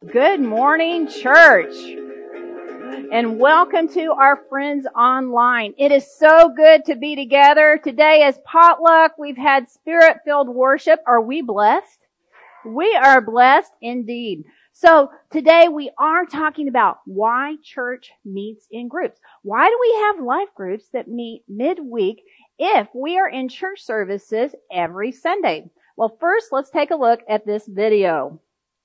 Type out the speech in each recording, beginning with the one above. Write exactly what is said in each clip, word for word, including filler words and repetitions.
Good morning, church, and welcome to our friends online. It is so good to be together. Today is potluck. We've had spirit-filled worship. Are we blessed? We are blessed indeed. So today we are talking about why church meets in groups. Why do we have life groups that meet midweek if we are in church services every Sunday? Well, first, let's take a look at this video.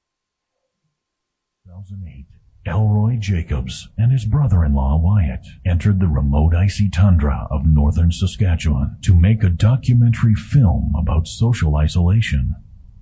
two thousand eight, Elroy Jacobs and his brother-in-law Wyatt entered the remote icy tundra of northern Saskatchewan to make a documentary film about social isolation.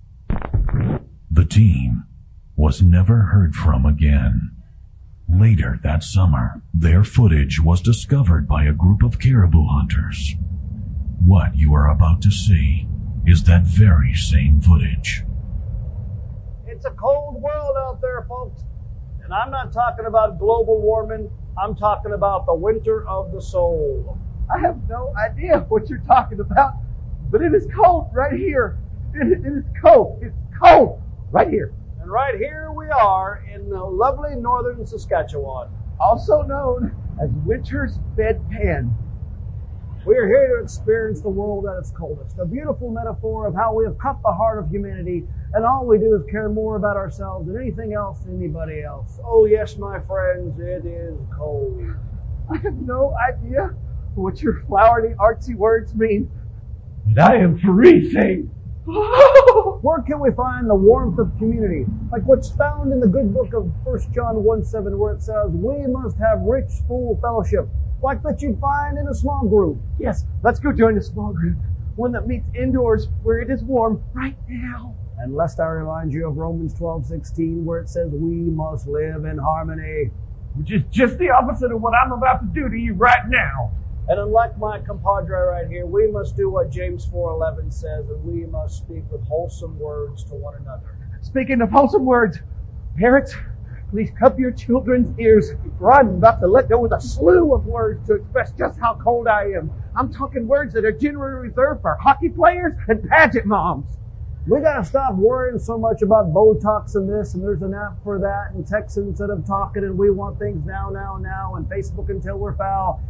The team was never heard from again. Later that summer, their footage was discovered by a group of caribou hunters. What you are about to see is that very same footage. It's a cold world out there, folks. And I'm not talking about global warming. I'm talking about the winter of the soul. I have no idea what you're talking about, but it is cold right here. It, it is cold. It's cold right here. And right here we are in the lovely northern Saskatchewan, also known as winter's bedpan. We are here to experience the world at its coldest. A beautiful metaphor of how we have cut the heart of humanity, and all we do is care more about ourselves than anything else than anybody else. Oh yes, my friends, it is cold. I have no idea what your flowery, artsy words mean, but I am freezing. Where can we find the warmth of community? Like what's found in the good book of First John one seven, where it says, we must have rich, full fellowship, like that you'd find in a small group. Yes, let's go join a small group, one that meets indoors where it is warm right now. And lest I remind you of Romans twelve sixteen, where it says we must live in harmony. Which is just the opposite of what I'm about to do to you right now. And unlike my compadre right here, we must do what James four eleven says, and we must speak with wholesome words to one another. Speaking of wholesome words, parents, please cup your children's ears, for I'm about to let go with a slew of words to express just how cold I am. I'm talking words that are generally reserved for hockey players and pageant moms. We gotta stop worrying so much about Botox and this, and there's an app for that, and texting instead of talking, and we want things now, now, now, and Facebook until we're foul.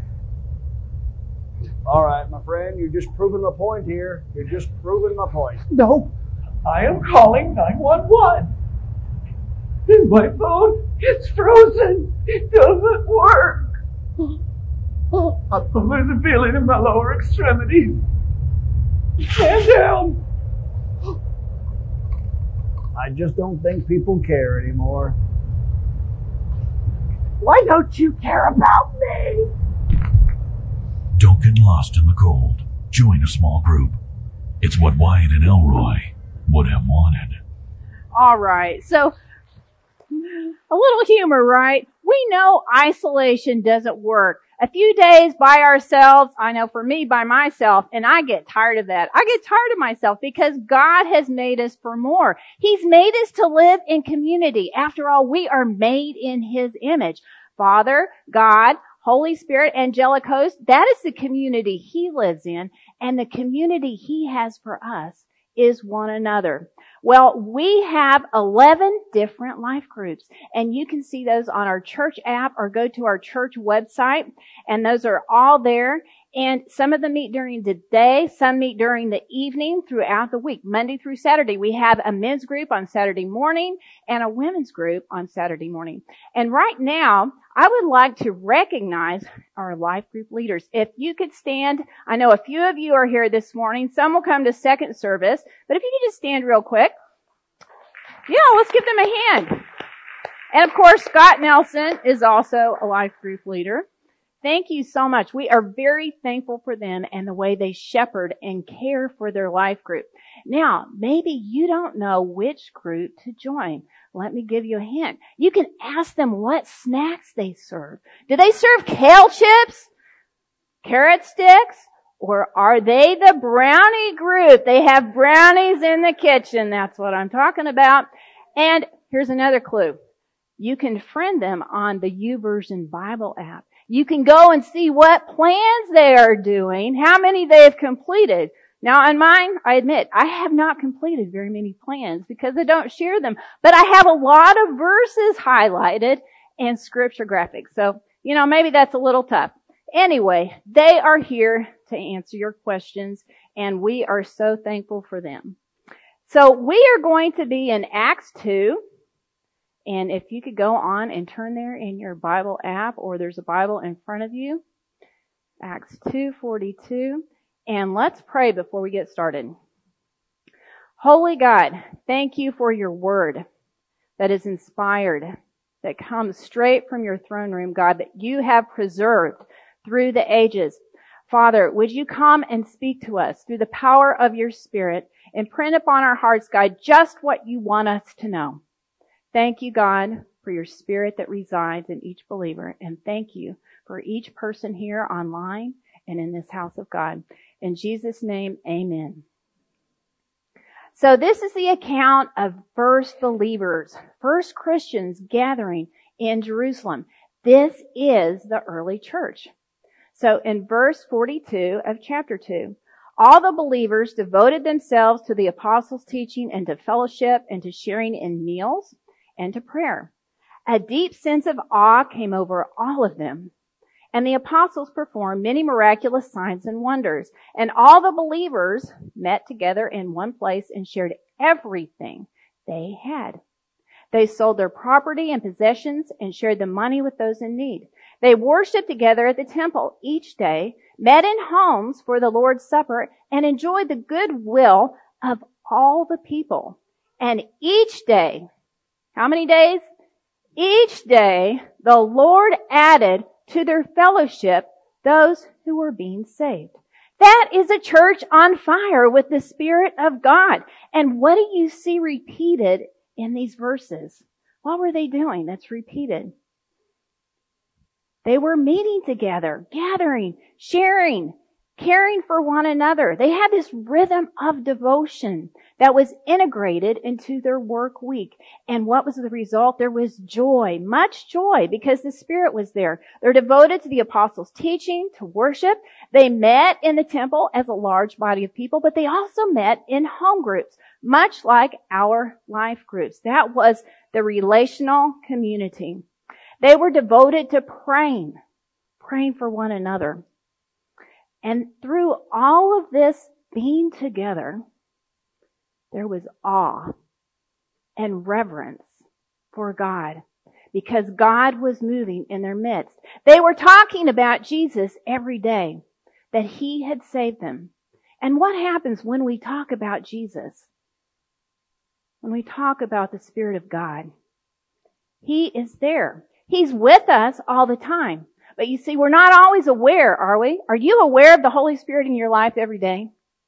All right, my friend, you're just proving my point here. You're just proving my point. No, I am calling nine one one. My phone is frozen. It doesn't work. I'm losing feeling in my lower extremities. Stand down. I just don't think people care anymore. Why don't you care about me? Don't get lost in the cold. Join a small group. It's what Wyatt and Elroy would have wanted. All right, so a little humor, right? We know isolation doesn't work. A few days by ourselves, I know for me, by myself, and I get tired of that. I get tired of myself because God has made us for more. He's made us to live in community. After all, we are made in His image. Father, God, Holy Spirit, angelic host, that is the community He lives in, and the community He has for us is one another. Well, we have eleven different life groups, and you can see those on our church app or go to our church website, and those are all there. And some of them meet during the day, some meet during the evening throughout the week, Monday through Saturday. We have a men's group on Saturday morning and a women's group on Saturday morning. And right now, I would like to recognize our life group leaders. If you could stand, I know a few of you are here this morning. Some will come to second service, but if you could just stand real quick. Yeah, let's give them a hand. And of course, Scott Nelson is also a life group leader. Thank you so much. We are very thankful for them and the way they shepherd and care for their life group. Now, maybe you don't know which group to join. Let me give you a hint. You can ask them what snacks they serve. Do they serve kale chips? Carrot sticks? Or are they the brownie group? They have brownies in the kitchen. That's what I'm talking about. And here's another clue. You can friend them on the YouVersion Bible app. You can go and see what plans they are doing, how many they've completed. Now on mine, I admit, I have not completed very many plans because I don't share them, but I have a lot of verses highlighted and scripture graphics. So, you know, maybe that's a little tough. Anyway, they are here to answer your questions, and we are so thankful for them. So we are going to be in Acts two, and if you could go on and turn there in your Bible app, or there's a Bible in front of you, Acts two forty-two, and let's pray before we get started. Holy God, thank you for your word that is inspired, that comes straight from your throne room, God, that you have preserved through the ages. Father, would you come and speak to us through the power of your Spirit and print upon our hearts, God, just what you want us to know. Thank you, God, for your Spirit that resides in each believer. And thank you for each person here online and in this house of God. In Jesus' name, amen. So this is the account of first believers, first Christians gathering in Jerusalem. This is the early church. So in verse forty-two of chapter two, all the believers devoted themselves to the apostles' teaching and to fellowship and to sharing in meals and to prayer. A deep sense of awe came over all of them. And the apostles performed many miraculous signs and wonders. And all the believers met together in one place and shared everything they had. They sold their property and possessions and shared the money with those in need. They worshiped together at the temple each day, met in homes for the Lord's Supper, and enjoyed the goodwill of all the people. And each day, how many days? Each day, the Lord added to their fellowship those who were being saved. That is a church on fire with the Spirit of God. And what do you see repeated in these verses? What were they doing that's repeated? They were meeting together, gathering, sharing, caring for one another. They had this rhythm of devotion that was integrated into their work week. And what was the result? There was joy, much joy, because the Spirit was there. They're devoted to the apostles' teaching, to worship. They met in the temple as a large body of people, but they also met in home groups, much like our life groups. That was the relational community. They were devoted to praying, praying for one another. And through all of this being together, there was awe and reverence for God, because God was moving in their midst. They were talking about Jesus every day, that he had saved them. And what happens when we talk about Jesus? When we talk about the Spirit of God, he is there. He's with us all the time. But you see, we're not always aware, are we? Are you aware of the Holy Spirit in your life every day?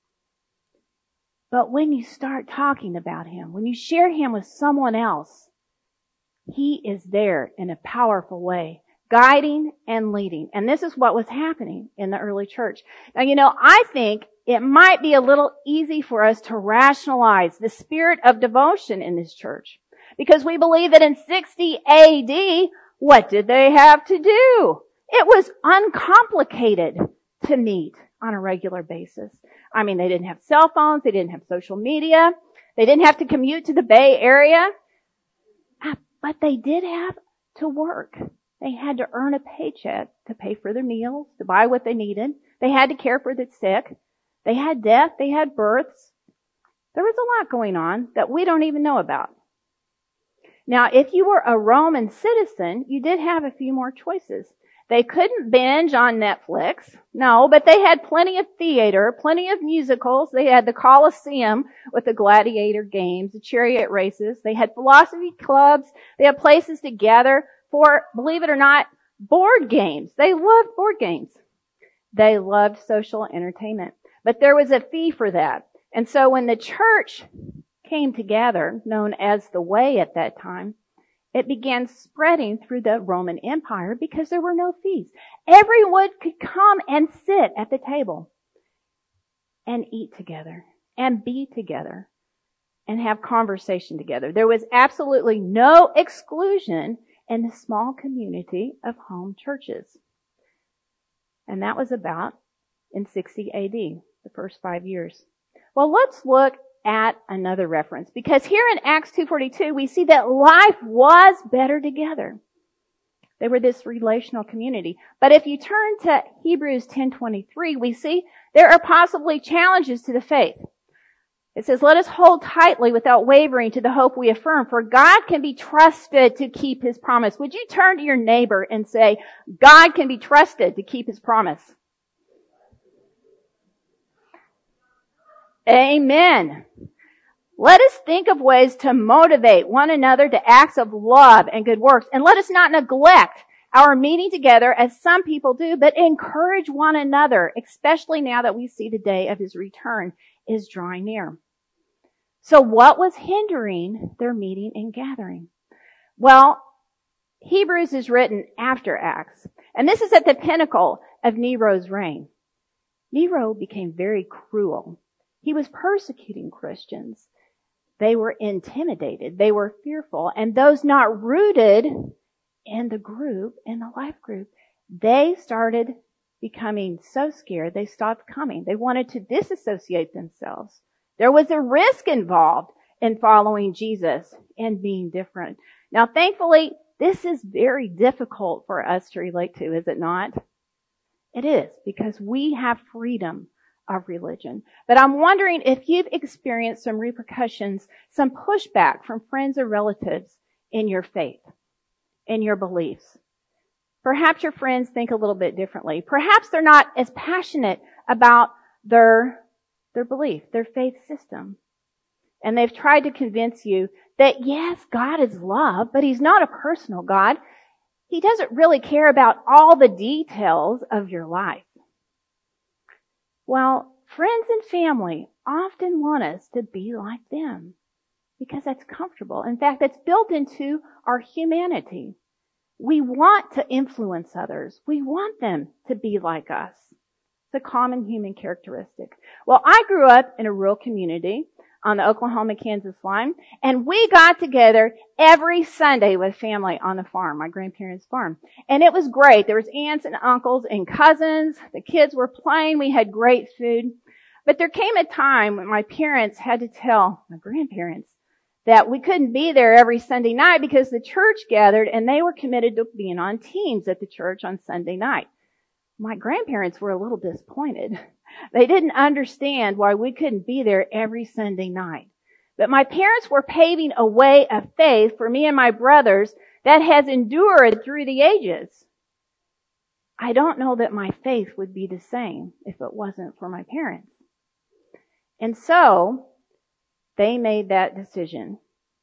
But when you start talking about him, when you share him with someone else, he is there in a powerful way, guiding and leading. And this is what was happening in the early church. Now, you know, I think it might be a little easy for us to rationalize the spirit of devotion in this church, because we believe that in sixty A D, what did they have to do? It was uncomplicated to meet on a regular basis. I mean, they didn't have cell phones. They didn't have social media. They didn't have to commute to the Bay Area. But they did have to work. They had to earn a paycheck to pay for their meals, to buy what they needed. They had to care for the sick. They had death. They had births. There was a lot going on that we don't even know about. Now, if you were a Roman citizen, you did have a few more choices. They couldn't binge on Netflix, no, but they had plenty of theater, plenty of musicals. They had the Colosseum with the gladiator games, the chariot races. They had philosophy clubs. They had places to gather for, believe it or not, board games. They loved board games. They loved social entertainment. But there was a fee for that. And so when the church came together, known as the Way at that time, it began spreading through the Roman Empire because there were no fees. Everyone could come and sit at the table and eat together and be together and have conversation together. There was absolutely no exclusion in the small community of home churches. And that was about in sixty A D, the first five years. Well, let's look at another reference, because here in Acts two forty-two, we see that life was better together. They were this relational community. But if you turn to Hebrews ten twenty-three, we see there are possibly challenges to the faith. It says, let us hold tightly without wavering to the hope we affirm, for God can be trusted to keep His promise. Would you turn to your neighbor and say, God can be trusted to keep His promise? Amen. Let us think of ways to motivate one another to acts of love and good works. And let us not neglect our meeting together as some people do, but encourage one another, especially now that we see the day of His return is drawing near. So what was hindering their meeting and gathering? Well, Hebrews is written after Acts. And this is at the pinnacle of Nero's reign. Nero became very cruel. He was persecuting Christians. They were intimidated. They were fearful. And those not rooted in the group, in the life group, they started becoming so scared they stopped coming. They wanted to disassociate themselves. There was a risk involved in following Jesus and being different. Now, thankfully, this is very difficult for us to relate to, is it not? It is, because we have freedom of religion. But I'm wondering if you've experienced some repercussions, some pushback from friends or relatives in your faith, in your beliefs. Perhaps your friends think a little bit differently. Perhaps they're not as passionate about their, their belief, their faith system. And they've tried to convince you that yes, God is love, but He's not a personal God. He doesn't really care about all the details of your life. Well, friends and family often want us to be like them because that's comfortable. In fact, that's built into our humanity. We want to influence others. We want them to be like us. It's a common human characteristic. Well, I grew up in a rural community on the Oklahoma-Kansas line, and we got together every Sunday with family on the farm, my grandparents' farm. And it was great. There was aunts and uncles and cousins. The kids were playing. We had great food. But there came a time when my parents had to tell my grandparents that we couldn't be there every Sunday night because the church gathered and they were committed to being on teams at the church on Sunday night. My grandparents were a little disappointed. They didn't understand why we couldn't be there every Sunday night. But my parents were paving a way of faith for me and my brothers that has endured through the ages. I don't know that my faith would be the same if it wasn't for my parents. And so, they made that decision.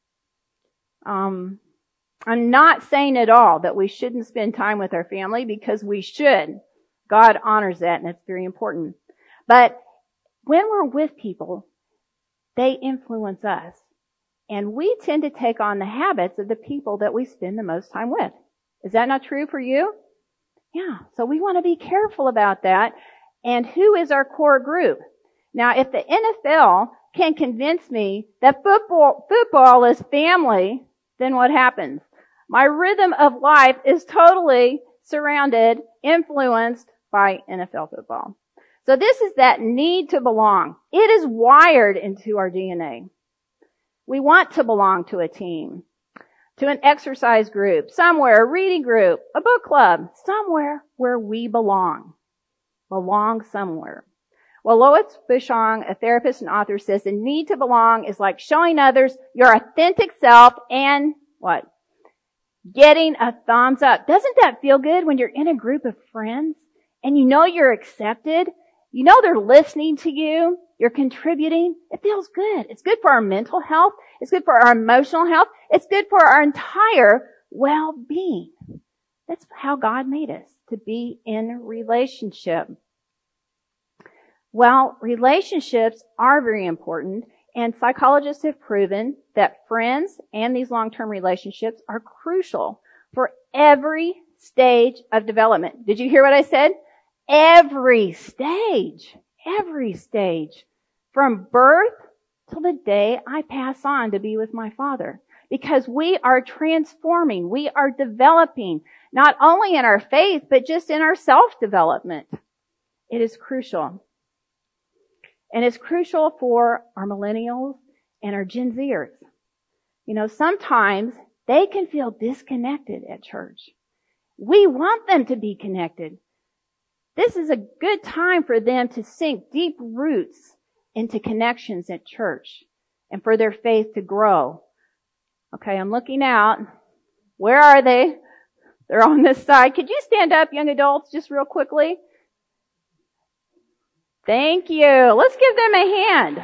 Um, I'm not saying at all that we shouldn't spend time with our family, because we should. God honors that, and it's very important. But when we're with people, they influence us. And we tend to take on the habits of the people that we spend the most time with. Is that not true for you? Yeah. So we want to be careful about that. And who is our core group? Now, if the N F L can convince me that football, football is family, then what happens? My rhythm of life is totally surrounded, influenced by N F L football. So this is that need to belong. It is wired into our D N A. We want to belong to a team, to an exercise group, somewhere, a reading group, a book club, somewhere where we belong. Belong somewhere. Well, Lois Bushong, a therapist and author, says the need to belong is like showing others your authentic self and what? Getting a thumbs up. Doesn't that feel good when you're in a group of friends and you know you're accepted? You know they're listening to you. You're contributing. It feels good. It's good for our mental health. It's good for our emotional health. It's good for our entire well-being. That's how God made us, to be in relationship. Well, relationships are very important, and psychologists have proven that friends and these long-term relationships are crucial for every stage of development. Did you hear what I said? Every stage. Every stage. From birth till the day I pass on to be with my Father. Because we are transforming. We are developing, not only in our faith, but just in our self-development. It is crucial. And it's crucial for our millennials and our Gen Zers. You know, sometimes they can feel disconnected at church. We want them to be connected. This is a good time for them to sink deep roots into connections at church and for their faith to grow. Okay, I'm looking out. Where are they? They're on this side. Could you stand up, young adults, just real quickly? Thank you. Let's give them a hand.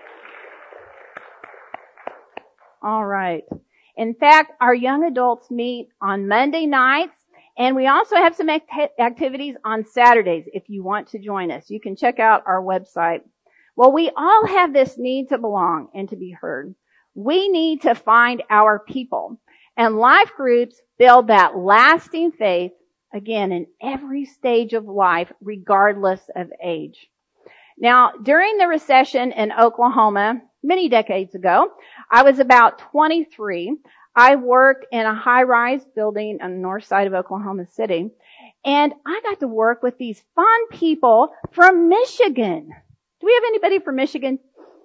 All right. In fact, our young adults meet on Monday nights, and we also have some act- activities on Saturdays if you want to join us. You can check out our website. Well, we all have this need to belong and to be heard. We need to find our people. And life groups build that lasting faith, again, in every stage of life, regardless of age. Now, during the recession in Oklahoma, many decades ago, I was about twenty-three. I worked in a high-rise building on the north side of Oklahoma City, and I got to work with these fun people from Michigan. Do we have anybody from Michigan?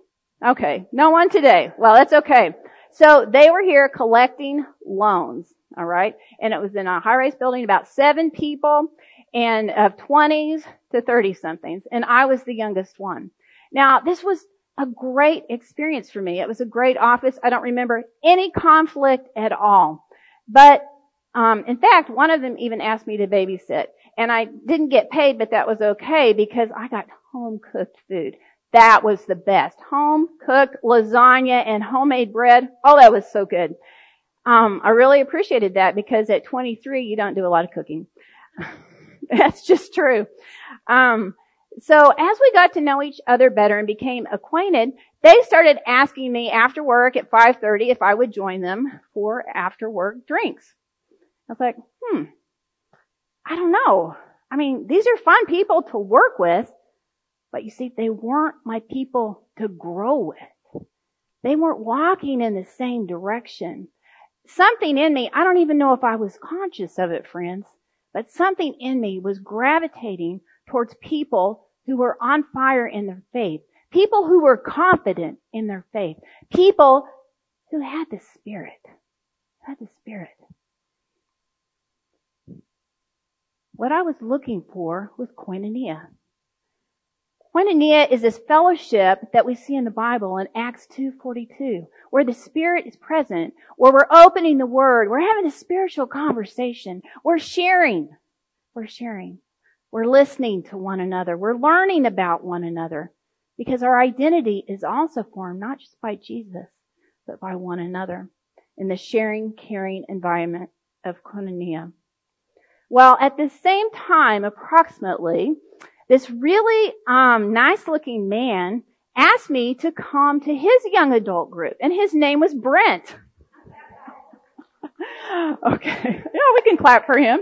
Okay, no one today. Well, that's okay. So they were here collecting loans, all right? And it was in a high-rise building, about seven people, and of twenties to thirty-somethings, and I was the youngest one. Now, this was a great experience for me. It was a great office. I don't remember any conflict at all. But, um, in fact, one of them even asked me to babysit. And I didn't get paid, but that was okay because I got home-cooked food. That was the best. Home-cooked lasagna and homemade bread. Oh, that was so good. Um, I really appreciated that because at twenty-three, you don't do a lot of cooking. That's just true. Um, So as we got to know each other better and became acquainted, they started asking me after work at five thirty if I would join them for after work drinks. I was like, hmm, I don't know. I mean, these are fun people to work with, but you see, they weren't my people to grow with. They weren't walking in the same direction. Something in me, I don't even know if I was conscious of it, friends, but something in me was gravitating towards people who were on fire in their faith, people who were confident in their faith, people who had the Spirit, had the Spirit. What I was looking for was koinonia. Koinonia is this fellowship that we see in the Bible in Acts two forty-two, where the Spirit is present, where we're opening the Word, we're having a spiritual conversation, we're sharing, we're sharing. We're listening to one another. We're learning about one another because our identity is also formed not just by Jesus, but by one another in the sharing, caring environment of koinonia. Well, at the same time, approximately, this really um, nice-looking man asked me to come to his young adult group, and his name was Brent. Okay, yeah, we can clap for him.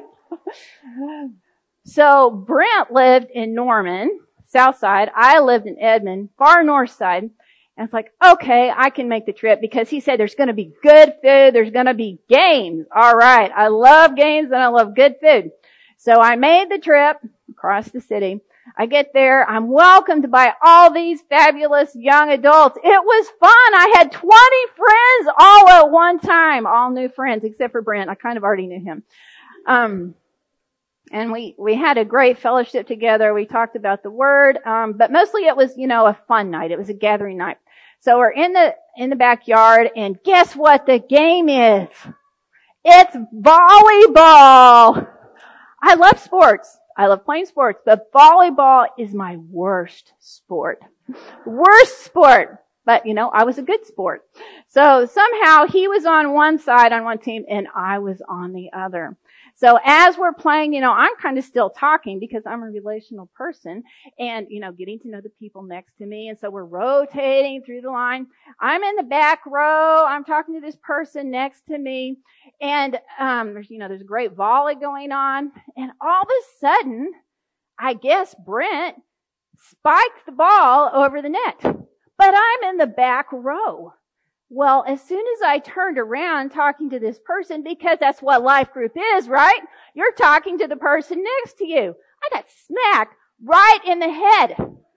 So Brent lived in Norman, south side. I lived in Edmond, far north side. And it's like, okay, I can make the trip because he said there's going to be good food. There's going to be games. All right. I love games and I love good food. So I made the trip across the city. I get there. I'm welcomed by all these fabulous young adults. It was fun. I had twenty friends all at one time, all new friends, except for Brent. I kind of already knew him. Um, And we, we had a great fellowship together. We talked about the Word. Um, but mostly it was, you know, a fun night. It was a gathering night. So we're in the, in the backyard, and guess what the game is? It's volleyball. I love sports. I love playing sports, but volleyball is my worst sport. Worst sport. But, you know, I was a good sport. So somehow he was on one side on one team and I was on the other. So as we're playing, you know, I'm kind of still talking because I'm a relational person and, you know, getting to know the people next to me. And so we're rotating through the line. I'm in the back row. I'm talking to this person next to me. And, um, there's, you know, there's a great volley going on. And all of a sudden, I guess Brent spiked the ball over the net. But I'm in the back row. Well, as soon as I turned around talking to this person, because that's what life group is, right? You're talking to the person next to you. I got smacked right in the head.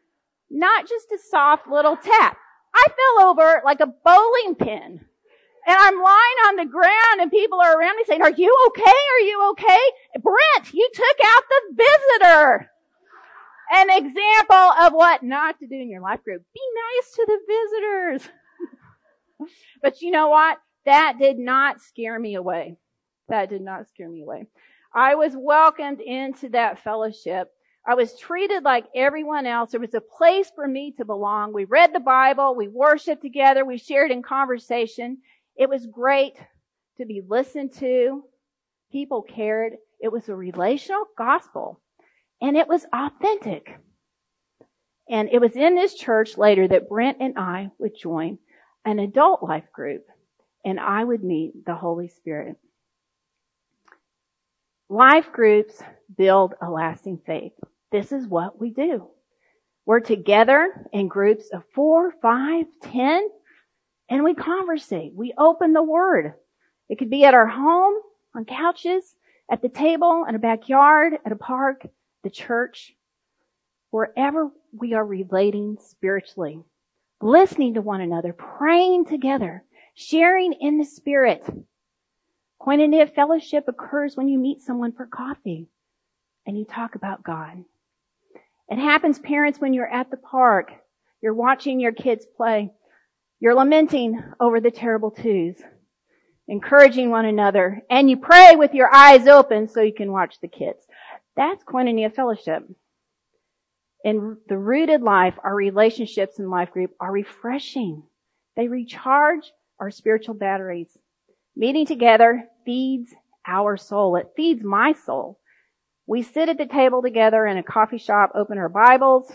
Not just a soft little tap. I fell over like a bowling pin. And I'm lying on the ground and people are around me saying, are you okay? Are you okay? Brent, you took out the visitor. An example of what not to do in your life group. Be nice to the visitors. But you know what? That did not scare me away. That did not scare me away. I was welcomed into that fellowship. I was treated like everyone else. There was a place for me to belong. We read the Bible. We worshiped together. We shared in conversation. It was great to be listened to. People cared. It was a relational gospel. And it was authentic. And it was in this church later that Brent and I would join an adult life group. And I would meet the Holy Spirit. Life groups build a lasting faith. This is what we do. We're together in groups of four, five, ten, and we conversate. We open the Word. It could be at our home, on couches, at the table, in a backyard, at a park, the church, wherever we are relating spiritually, listening to one another, praying together, sharing in the Spirit. Koinonia fellowship occurs when you meet someone for coffee and you talk about God. It happens, parents, when you're at the park. You're watching your kids play. You're lamenting over the terrible twos, encouraging one another, and you pray with your eyes open so you can watch the kids. That's Koinonia fellowship. In the rooted life, our relationships in life group are refreshing. They recharge our spiritual batteries. Meeting together feeds our soul. It feeds my soul. We sit at the table together in a coffee shop, open our Bibles.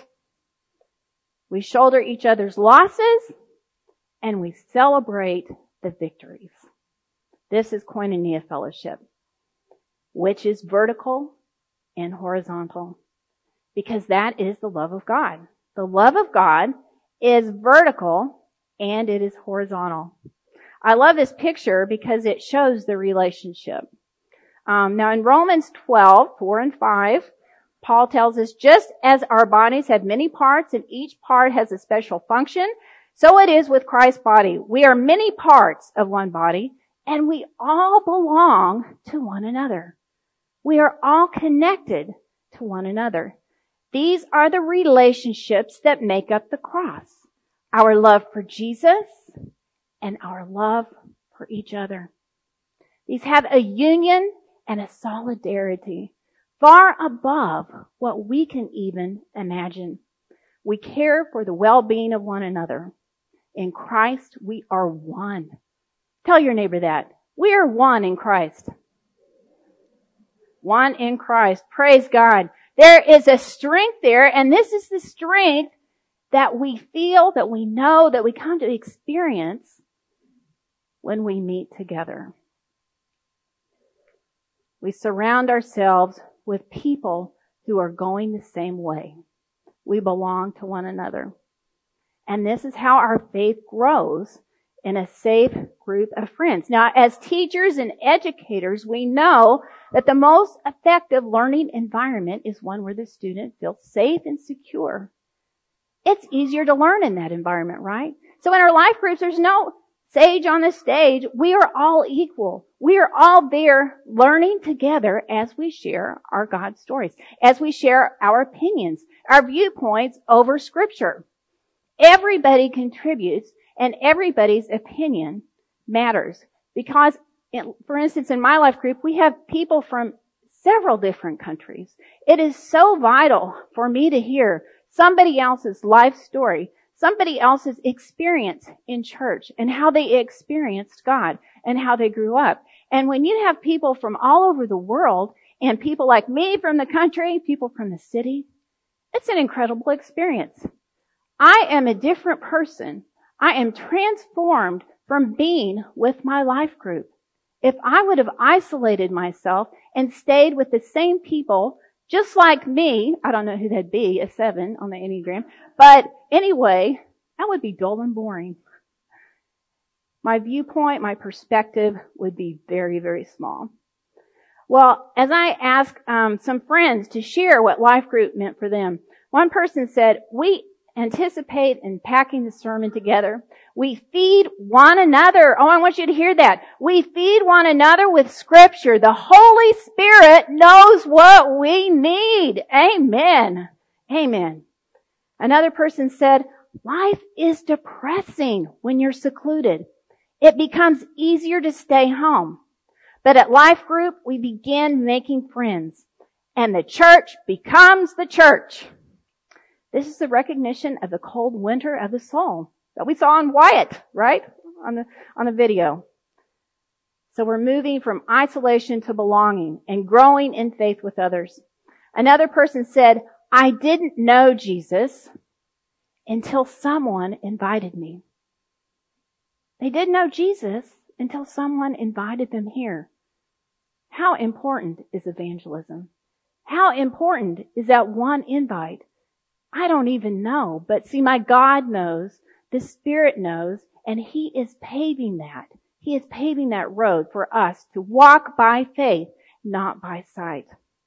We shoulder each other's losses, and we celebrate the victories. This is Koinonia fellowship, which is vertical and horizontal, because that is the love of God. The love of God is vertical and it is horizontal. I love this picture because it shows the relationship. Um, now in Romans twelve, four and five, Paul tells us, just as our bodies have many parts and each part has a special function, so it is with Christ's body. We are many parts of one body and we all belong to one another. We are all connected to one another. These are the relationships that make up the cross. Our love for Jesus and our love for each other. These have a union and a solidarity far above what we can even imagine. We care for the well-being of one another. In Christ, we are one. Tell your neighbor that. We are one in Christ. One in Christ. Praise God. There is a strength there, and this is the strength that we feel, that we know, that we come to experience when we meet together. We surround ourselves with people who are going the same way. We belong to one another. And this is how our faith grows in a safe group of friends. Now, as teachers and educators, we know that the most effective learning environment is one where the student feels safe and secure. It's easier to learn in that environment, right? So in our life groups, there's no sage on the stage. We are all equal. We are all there learning together as we share our God stories, as we share our opinions, our viewpoints over Scripture. Everybody contributes, and everybody's opinion matters. Because, for instance, in my life group, we have people from several different countries. It is so vital for me to hear somebody else's life story, somebody else's experience in church, and how they experienced God, and how they grew up. And when you have people from all over the world, and people like me from the country, people from the city, it's an incredible experience. I am a different person. I am transformed from being with my life group. If I would have isolated myself and stayed with the same people just like me, I don't know who that'd be, a seven on the Enneagram, but anyway, that would be dull and boring. My viewpoint, my perspective would be very, very small. Well, as I asked um, some friends to share what life group meant for them, one person said, we anticipate in packing the sermon together. We feed one another. Oh, I want you to hear that. We feed one another with Scripture. The Holy Spirit knows what we need. Amen. Amen. Another person said, life is depressing when you're secluded. It becomes easier to stay home. But at Life Group, we begin making friends. And the church becomes the church. This is the recognition of the cold winter of the soul that we saw on Wyatt, right? On the, on the video. So we're moving from isolation to belonging and growing in faith with others. Another person said, I didn't know Jesus until someone invited me. They didn't know Jesus until someone invited them here. How important is evangelism? How important is that one invite? I don't even know, but see, my God knows, the Spirit knows, and He is paving that. He is paving that road for us to walk by faith, not by sight.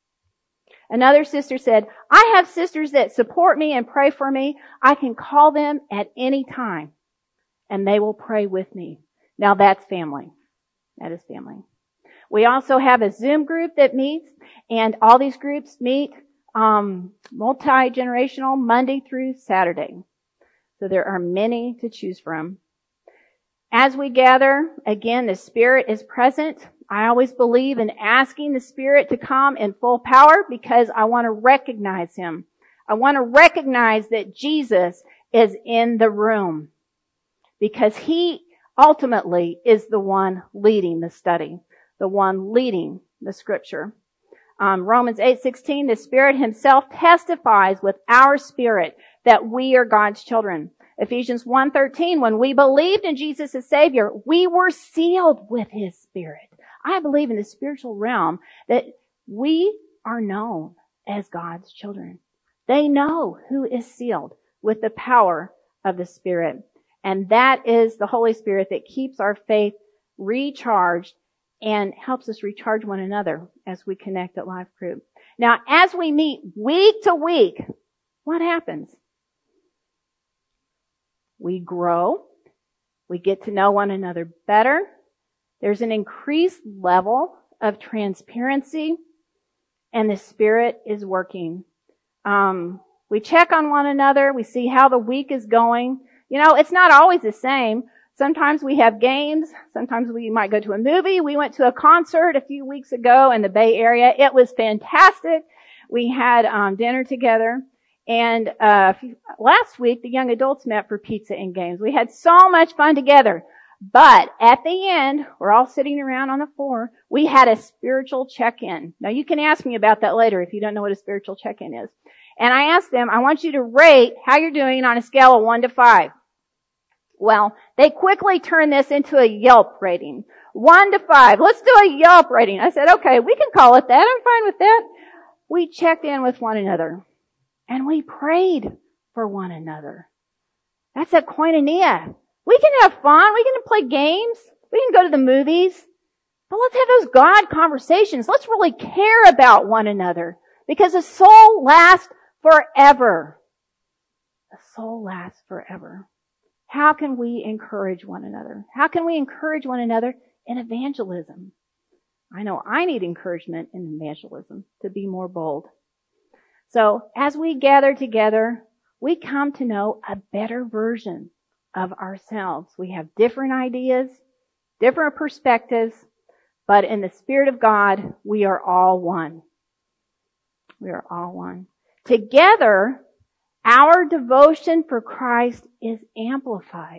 Another sister said, I have sisters that support me and pray for me. I can call them at any time, and they will pray with me. Now that's family. That is family. We also have a Zoom group that meets, and all these groups meet um, multi-generational Monday through Saturday. So there are many to choose from. As we gather, again, the Spirit is present. I always believe in asking the Spirit to come in full power because I want to recognize Him. I want to recognize that Jesus is in the room because He ultimately is the one leading the study, the one leading the Scripture. Um, Romans eight sixteen, the Spirit Himself testifies with our spirit that we are God's children. Ephesians one thirteen, when we believed in Jesus as Savior, we were sealed with His Spirit. I believe in the spiritual realm that we are known as God's children. They know who is sealed with the power of the Spirit. And that is the Holy Spirit that keeps our faith recharged and helps us recharge one another as we connect at Life Group. Now, as we meet week to week, what happens? We grow. We get to know one another better. There's an increased level of transparency, and the Spirit is working. Um, we check on one another. We see how the week is going. You know, it's not always the same. Sometimes we have games. Sometimes we might go to a movie. We went to a concert a few weeks ago in the Bay Area. It was fantastic. We had um, dinner together. And uh last week, the young adults met for pizza and games. We had so much fun together. But at the end, we're all sitting around on the floor. We had a spiritual check-in. Now, you can ask me about that later if you don't know what a spiritual check-in is. And I asked them, I want you to rate how you're doing on a scale of one to five. Well, they quickly turned this into a Yelp rating. One to five. Let's do a Yelp rating. I said, okay, we can call it that. I'm fine with that. We checked in with one another. And we prayed for one another. That's a koinonia. We can have fun. We can play games. We can go to the movies. But let's have those God conversations. Let's really care about one another. Because a soul lasts forever. A soul lasts forever. How can we encourage one another? How can we encourage one another in evangelism? I know I need encouragement in evangelism to be more bold. So as we gather together, we come to know a better version of ourselves. We have different ideas, different perspectives, but in the Spirit of God, we are all one. We are all one. Together, our devotion for Christ is amplified.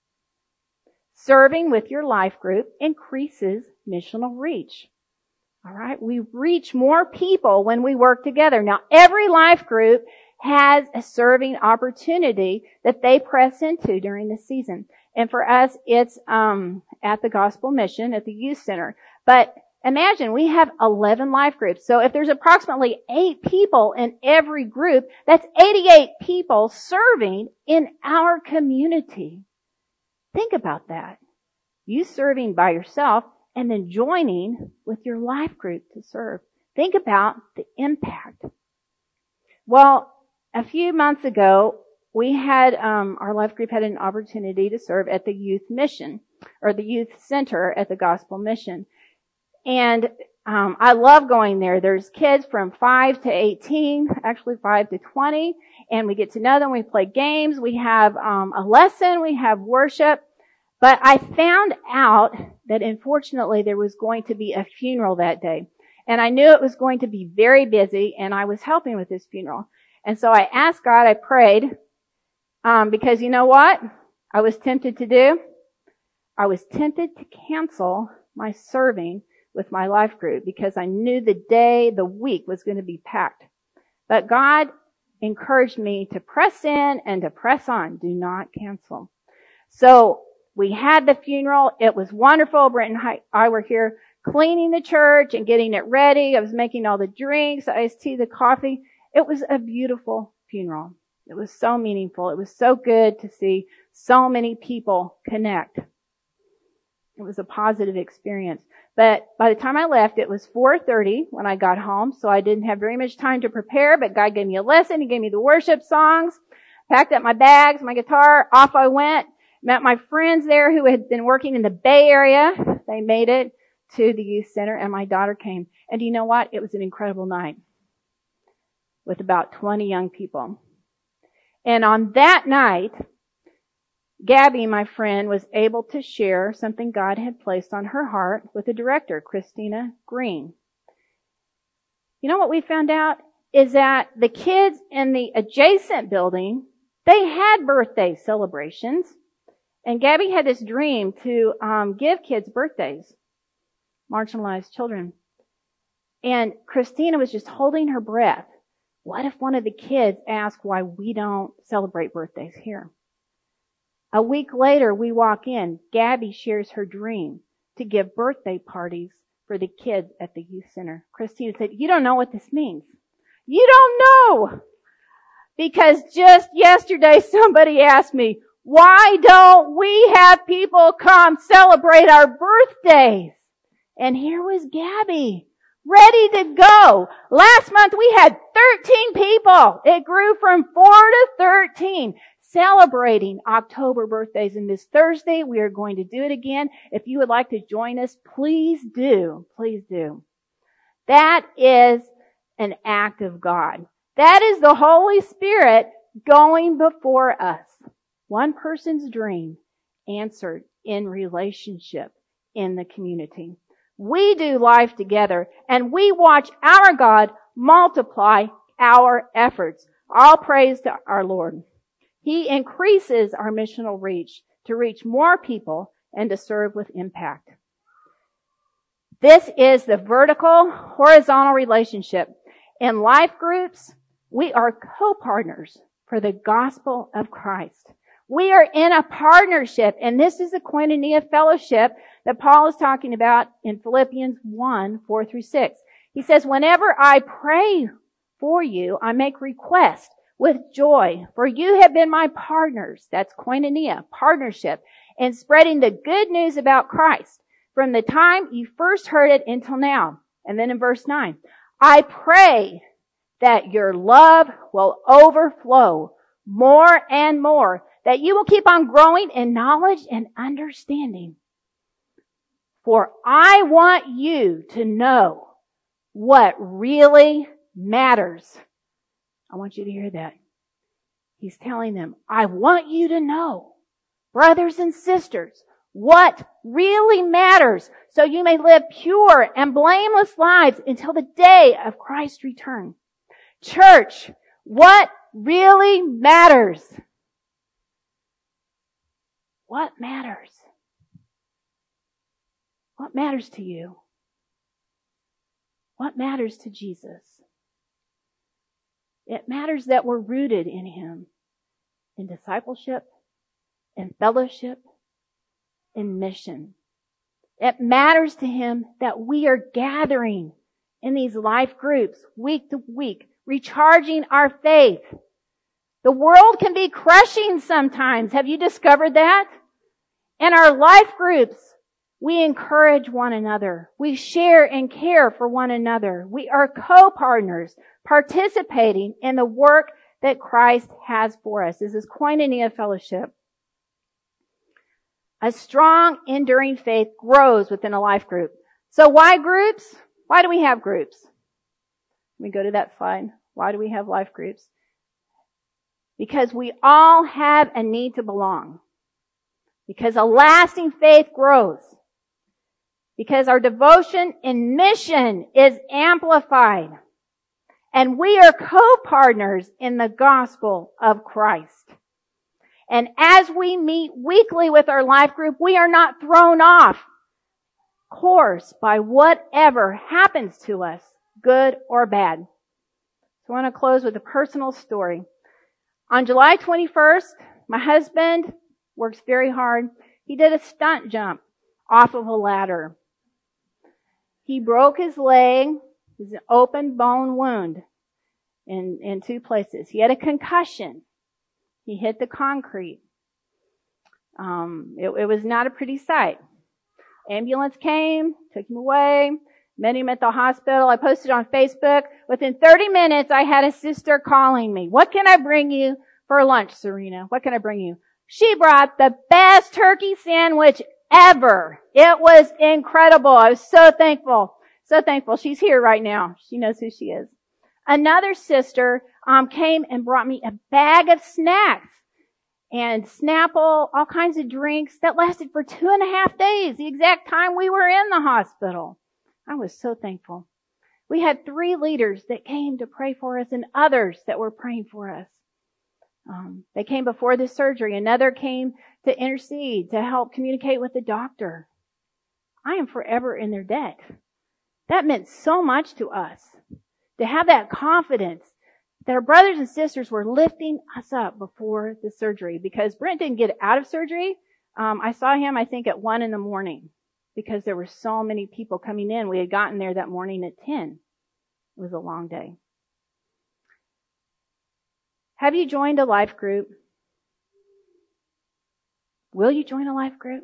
Serving with your life group increases missional reach. All right, we reach more people when we work together. Now, every life group has a serving opportunity that they press into during the season. And for us, it's um at the Gospel Mission at the Youth Center. But imagine we have eleven life groups. So if there's approximately eight people in every group, that's eighty-eight people serving in our community. Think about that. You serving by yourself and then joining with your life group to serve. Think about the impact. Well, a few months ago, we had, um, our life group had an opportunity to serve at the youth mission, or the youth center at the Gospel Mission. And um, I love going there. There's kids from five to eighteen, actually five to twenty, and we get to know them. We play games. We have um, a lesson. We have worship. But I found out that unfortunately there was going to be a funeral that day. And I knew it was going to be very busy, and I was helping with this funeral. And so I asked God, I prayed, um, because you know what I was tempted to do? I was tempted to cancel my serving with my life group because I knew the day, the week was going to be packed. But God encouraged me to press in and to press on. Do not cancel. So we had the funeral. It was wonderful. Brent and I were here cleaning the church and getting it ready. I was making all the drinks, the iced tea, the coffee. It was a beautiful funeral. It was so meaningful. It was so good to see so many people connect. It was a positive experience. But by the time I left, it was four thirty when I got home, so I didn't have very much time to prepare, but God gave me a lesson. He gave me the worship songs, packed up my bags, my guitar, off I went. Met my friends there who had been working in the Bay Area. They made it to the youth center, and my daughter came. And you know what? It was an incredible night with about twenty young people. And on that night, Gabby, my friend, was able to share something God had placed on her heart with the director, Christina Green. You know what we found out? Is that the kids in the adjacent building, they had birthday celebrations. And Gabby had this dream to um, give kids birthdays, marginalized children. And Christina was just holding her breath. What if one of the kids asked why we don't celebrate birthdays here? A week later, we walk in. Gabby shares her dream to give birthday parties for the kids at the youth center. Christina said, you don't know what this means. You don't know. Because just yesterday, somebody asked me, why don't we have people come celebrate our birthdays? And here was Gabby, ready to go. Last month we had thirteen people. It grew from four to thirteen celebrating October birthdays. And this Thursday we are going to do it again. If you would like to join us, please do. Please do. That is an act of God. That is the Holy Spirit going before us. One person's dream answered in relationship in the community. We do life together, and we watch our God multiply our efforts. All praise to our Lord. He increases our missional reach to reach more people and to serve with impact. This is the vertical, horizontal relationship. In life groups, we are co-partners for the gospel of Christ. We are in a partnership, and this is the koinonia fellowship that Paul is talking about in Philippians one, four through six. He says, whenever I pray for you, I make request with joy, for you have been my partners. That's koinonia, partnership, in spreading the good news about Christ from the time you first heard it until now. And then in verse nine, I pray that your love will overflow more and more, that you will keep on growing in knowledge and understanding. For I want you to know what really matters. I want you to hear that. He's telling them, I want you to know, brothers and sisters, what really matters, so you may live pure and blameless lives until the day of Christ's return. Church, what really matters? What matters? What matters to you? What matters to Jesus? It matters that we're rooted in Him, in discipleship, in fellowship, in mission. It matters to Him that we are gathering in these life groups week to week, recharging our faith. The world can be crushing sometimes. Have you discovered that? In our life groups, we encourage one another. We share and care for one another. We are co-partners participating in the work that Christ has for us. This is koinonia fellowship. A strong, enduring faith grows within a life group. So why groups? Why do we have groups? Let me go to that slide. Why do we have life groups? Because we all have a need to belong. Because a lasting faith grows. Because our devotion and mission is amplified. And we are co-partners in the gospel of Christ. And as we meet weekly with our life group, we are not thrown off course by whatever happens to us, good or bad. So I want to close with a personal story. On July twenty-first, my husband works very hard. He did a stunt jump off of a ladder. He broke his leg. It was an open bone wound in, in two places. He had a concussion. He hit the concrete. Um, it, it was not a pretty sight. Ambulance came, took him away, met him at the hospital. I posted on Facebook. Within thirty minutes, I had a sister calling me. What can I bring you for lunch, Serena? What can I bring you? She brought the best turkey sandwich ever. It was incredible. I was so thankful. So thankful. She's here right now. She knows who she is. Another sister um, came and brought me a bag of snacks and Snapple, all kinds of drinks that lasted for two and a half days, the exact time we were in the hospital. I was so thankful. We had three leaders that came to pray for us and others that were praying for us. Um, they came before the surgery. Another came to intercede, to help communicate with the doctor. I am forever in their debt. That meant so much to us. To have that confidence that our brothers and sisters were lifting us up before the surgery. Because Brent didn't get out of surgery. Um, I saw him, I think, at one in the morning. Because there were so many people coming in. We had gotten there that morning at ten. It was a long day. Have you joined a life group? Will you join a life group?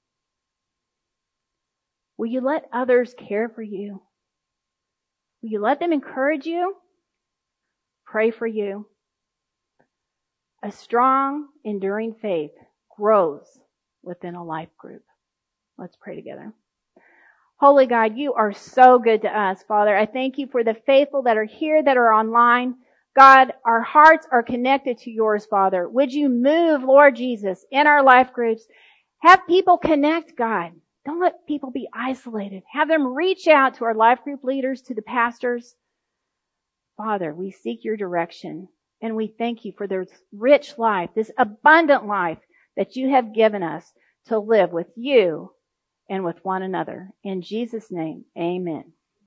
Will you let others care for you? Will you let them encourage you? Pray for you. A strong, enduring faith grows within a life group. Let's pray together. Holy God, you are so good to us, Father. I thank you for the faithful that are here, that are online. God, our hearts are connected to yours, Father. Would you move, Lord Jesus, in our life groups? Have people connect, God. Don't let people be isolated. Have them reach out to our life group leaders, to the pastors. Father, we seek your direction, and we thank you for this rich life, this abundant life that you have given us to live with you and with one another. In Jesus' name, amen.